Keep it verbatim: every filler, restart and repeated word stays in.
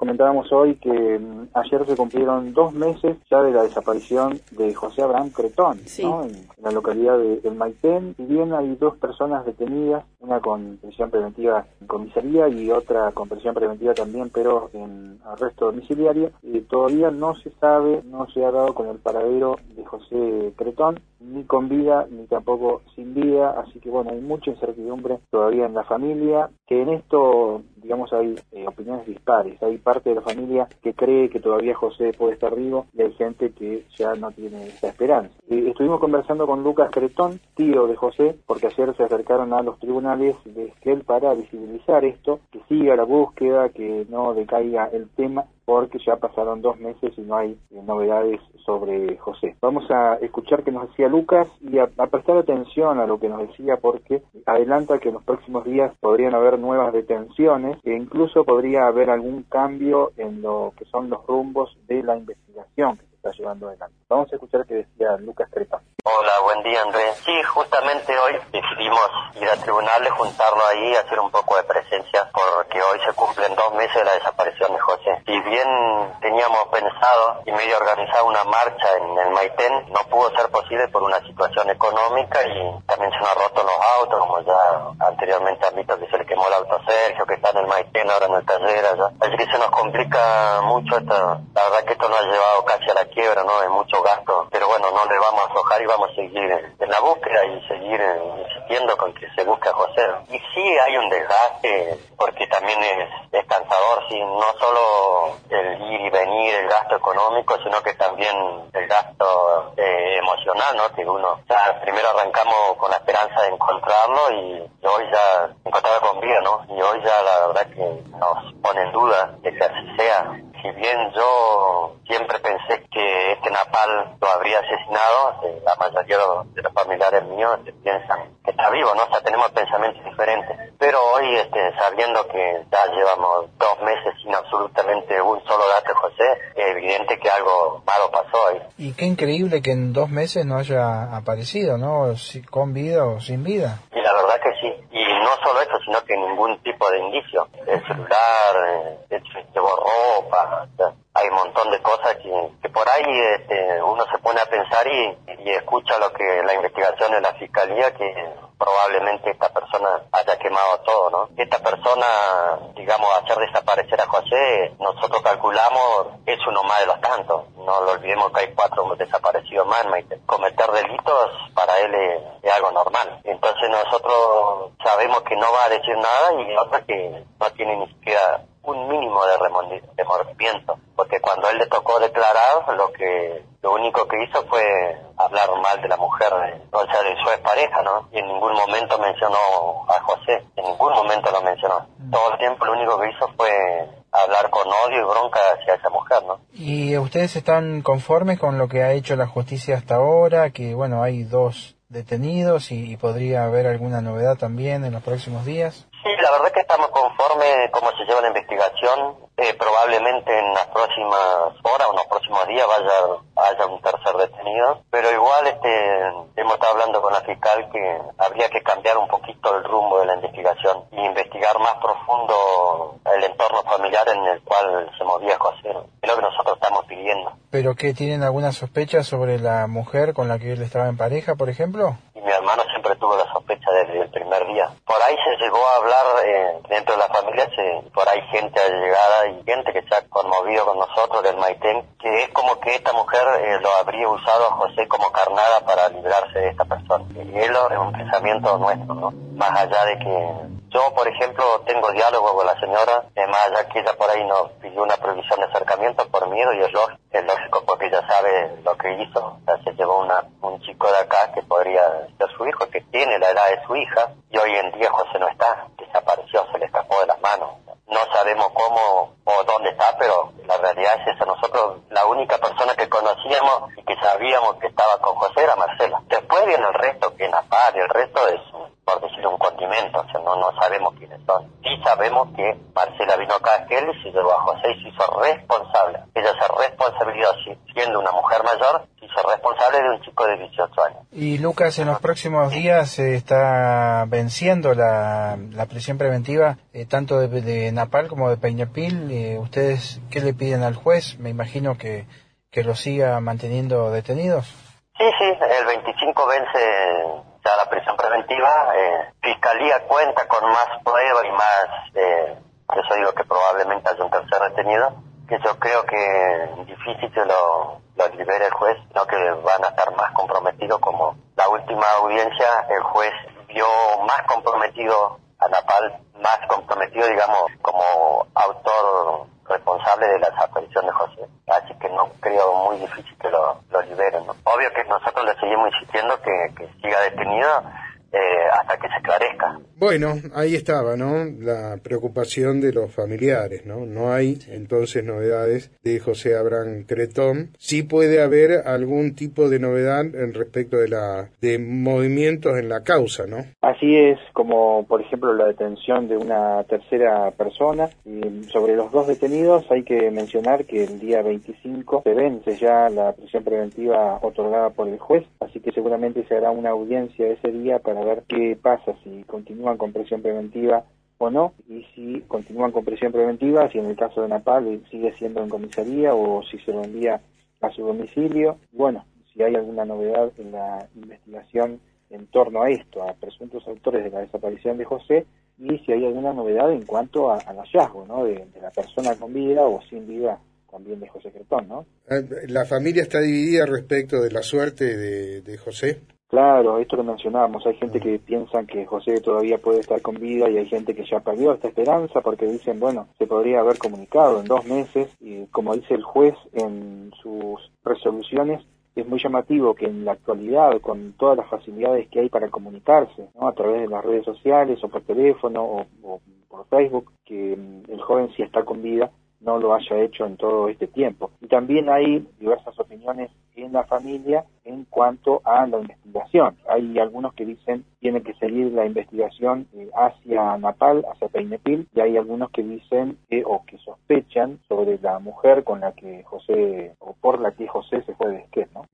Comentábamos hoy que mm, ayer se cumplieron dos meses ya de la desaparición de José Abraham Cretón, sí. ¿no? en, en la localidad de El Maitén. Si bien hay dos personas detenidas, una con prisión preventiva en comisaría y otra con prisión preventiva también, pero en arresto domiciliario, eh, todavía no se sabe, no se ha dado con el paradero de José Cretón, ni con vida, ni tampoco sin vida, así que bueno, hay mucha incertidumbre todavía en la familia, que en esto, digamos, hay eh, opiniones dispares. Hay parte de la familia que cree que todavía José puede estar vivo y hay gente que ya no tiene esa esperanza. Eh, estuvimos conversando con Lucas Cretón, tío de José, porque ayer se acercaron a los tribunales de Esquel para visibilizar esto, que siga la búsqueda, que no decaiga el tema, porque ya pasaron dos meses y no hay eh, novedades sobre José. Vamos a escuchar qué nos decía Lucas y a, a prestar atención a lo que nos decía, porque adelanta que en los próximos días podrían haber nuevas detenciones e incluso podría haber algún cambio en lo que son los rumbos de la investigación que se está llevando adelante. Vamos a escuchar qué decía Lucas Cretón. Hola, buen día, Andrés. Sí, justamente hoy decidimos ir a tribunales, juntarlo ahí, hacer un poco de presencia, porque hoy se cumplen dos meses de la desaparición de José. Si bien teníamos pensado y medio organizado una marcha en el Maitén, no pudo ser posible por una situación económica y también se nos han roto los autos, como ya anteriormente han visto que se le quemó el auto a Sergio, que está en el Maitén, ahora en el taller allá. Así que se nos complica mucho esto. La verdad que esto nos ha llevado casi a la quiebra, ¿no? De mucho gasto, pero bueno, no le vamos a aflojar y vamos a seguir en la búsqueda y seguir insistiendo con que se busque a José. Y sí hay un desgaste, porque también es, es cansador, sí, no solo el ir y venir, el gasto económico, sino que también el gasto eh, emocional, ¿no? Que uno, ya primero arrancamos con la esperanza de encontrarlo y hoy ya encontrarlo con vida, ¿no? Y hoy ya la verdad que nos pone en duda de que así sea. Si bien yo siempre pensé que este Napal lo habría asesinado, eh, la mayoría de los familiares míos eh, piensan que está vivo, ¿no? O sea, tenemos pensamientos diferentes. Pero hoy, este, sabiendo que ya llevamos dos meses sin absolutamente un solo dato de José, es evidente que algo malo pasó ahí. Y qué increíble que en dos meses no haya aparecido, ¿no? Si, con vida o sin vida. Y la verdad que sí. Y no solo eso, sino que ningún tipo de indicio. El celular, eh, llevó ropa, o sea, hay un montón de cosas que, que por ahí este, uno se pone a pensar y, y escucha lo que la investigación de la fiscalía, que probablemente esta persona haya quemado todo, ¿no? Esta persona, digamos, hacer desaparecer a José, nosotros calculamos, es uno más de los tantos. No lo olvidemos que hay cuatro desaparecidos más en Maitén. Cometer delitos para él es, es algo normal. Entonces nosotros sabemos que no va a decir nada y otra que no tiene ni siquiera un mínimo de remordimiento, porque cuando él le tocó declarar, lo que lo único que hizo fue hablar mal de la mujer, o sea, de su expareja, ¿no? Y en ningún momento mencionó a José, en ningún momento lo mencionó. Todo el tiempo lo único que hizo fue hablar con odio y bronca hacia esa mujer, ¿no? ¿Y ustedes están conformes con lo que ha hecho la justicia hasta ahora? Que, bueno, hay dos detenidos y, y podría haber alguna novedad también en los próximos días. Sí, la verdad que estamos conformes cómo se lleva la investigación. Eh, probablemente en las próximas horas o en los próximos días vaya haya un tercer detenido, pero igual este hemos estado hablando con la fiscal que habría que cambiar un poquito el rumbo de la investigación y investigar más profundo el entorno familiar en el cual se movía José. Es lo que nosotros estamos pidiendo. ¿Pero qué, tienen alguna sospecha sobre la mujer con la que él estaba en pareja, por ejemplo? Y mi hermano siempre tuvo la sospecha desde el primer día. Por ahí se llegó a hablar eh, dentro de la familia, se, por ahí gente allegada y gente que se ha conmovido con nosotros del Maitén, que es como que esta mujer eh, lo habría usado a José como carnada para librarse de esta persona. Y eso es un pensamiento nuestro, ¿no? Más allá de que yo, por ejemplo, tengo diálogo con la señora, eh, más allá que ella por ahí nos pidió una prohibición de acercamiento por miedo, y es lógico, es lógico porque ella sabe lo que hizo. O sea, se llevó una, un chico de acá que podría ser su hijo, que tiene la edad de su hija, y hoy en día José no está, desapareció, se le escapó de las manos. No sabemos cómo o dónde está, pero la realidad es esa. Nosotros, la única persona que conocíamos y que sabíamos que estaba con José era Marcela. Después viene el resto, que Napal, y el resto es, por decir, un condimento, o sea, no, no sabemos quiénes son. Sí sabemos que Marcela vino acá a Esquel y se llevó a José y se hizo responsable. Ella se responsabilizó, siendo una mujer mayor, se hizo responsable de un chico de dieciocho años. Y Lucas, en los próximos días se eh, está venciendo la, la prisión preventiva, eh, tanto de, de Napal como de Peñapil. Eh, ¿Ustedes qué le piden al juez? Me imagino que, que lo siga manteniendo detenidos. Sí, sí, el veinticinco vence ya la prisión preventiva. Eh, Fiscalía cuenta con más pruebas y más, eh, por eso digo que probablemente haya un tercer detenido, que yo creo que es difícil que lo, lo libere el juez, sino que van a estar más comprometidos. Como la última audiencia, el juez vio más comprometido a Napal, más comprometido, digamos, como autor responsable de la desaparición de José. Así que no creo muy difícil que lo, lo liberen, ¿no? Obvio que nosotros le seguimos insistiendo que, que siga detenido eh, hasta que se esclarezca. Bueno, ahí estaba, ¿no? La preocupación de los familiares, ¿no? No hay entonces novedades de José Abraham Cretón. Sí puede haber algún tipo de novedad en respecto de la de movimientos en la causa, ¿no? Así es, como por ejemplo la detención de una tercera persona. Y sobre los dos detenidos hay que mencionar que el día veinticinco se vence ya la prisión preventiva otorgada por el juez, así que seguramente se hará una audiencia ese día para ver qué pasa, si continúan con prisión preventiva o no, y si continúan con prisión preventiva, si en el caso de Napal sigue siendo en comisaría o si se lo envía a su domicilio. Bueno, si hay alguna novedad en la investigación en torno a esto, a presuntos autores de la desaparición de José, y si hay alguna novedad en cuanto a, al hallazgo, ¿no?, de, de la persona con vida o sin vida también de José Cretón, ¿no? ¿La familia está dividida respecto de la suerte de, de José? Claro, esto lo mencionábamos, hay gente que piensa que José todavía puede estar con vida y hay gente que ya perdió esta esperanza porque dicen, bueno, se podría haber comunicado en dos meses y como dice el juez en sus resoluciones, es muy llamativo que en la actualidad, con todas las facilidades que hay para comunicarse, ¿no?, a través de las redes sociales o por teléfono o, o por Facebook, que el joven, si está con vida, no lo haya hecho en todo este tiempo. Y también hay diversas opiniones en la familia en cuanto a la investigación. Hay algunos que dicen tiene que seguir la investigación eh, hacia Napal, hacia Peñapil, y hay algunos que dicen que, o que sospechan sobre la mujer con la que José, o por la que José se fue de Esquel, ¿no?